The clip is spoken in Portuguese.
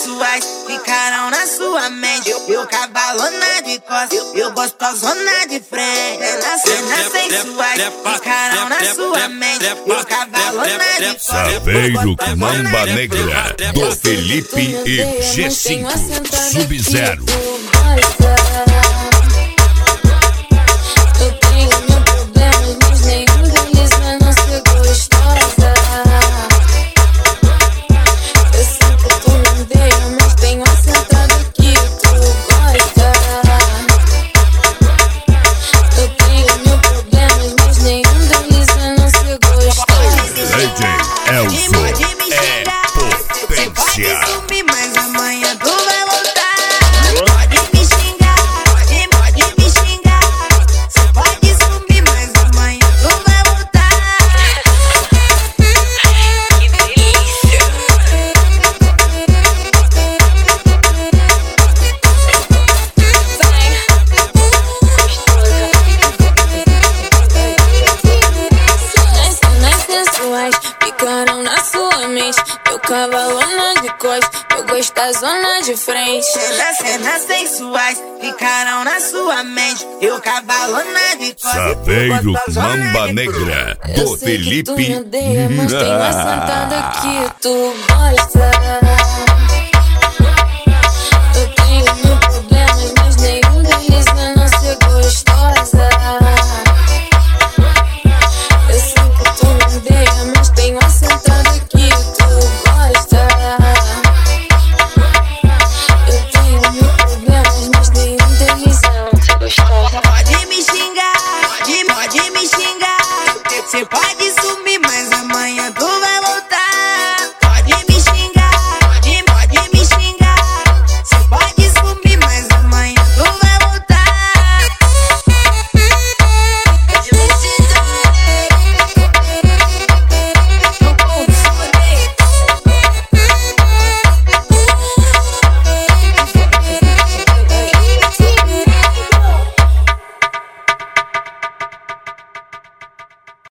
sensuais ficarão na sua mente. Eu cavalona de costas, eu gostosona de frente. Cenas sensuais ficarão na sua mente. Eu cavalona de costas. Saveiro Mamba Negra, do Felipe e G5 Sub-Zero. Eu tenho mil problemas, mas nenhum deles vai não ser gostosa. Eu sei que tu me odeia, mas tenho assentado que tu gosta. Eu tenho mil problemas, mas nenhum deles vai não ser gostosa. DJ Elson é potência. Pode sumir, mas amanhã tu vai voltar. Pode me xingar, pode me xingar. Você pode sumir, mas amanhã tu vai voltar. Que delícia! Cenas sensuais ficaram na sua mente. Eu cavalona de costas, eu gostosona de frente. Cenas sensuais ficarão na sua mente. Eu cavalona de costas. Saveiro Mamba Negra, Eu do sei que tu me Felipe. odeia, mas tenho assentada que tu gosta. Eu tenho mil problemas, mas nenhum deles vai não ser gostosa. Eu sei que tu me odeia, mas tenho assentada que tu gosta. Eu tenho mil problemas, mas nenhum deles vai não ser gostosa. Pode me xingar, pode me xingar. Você pode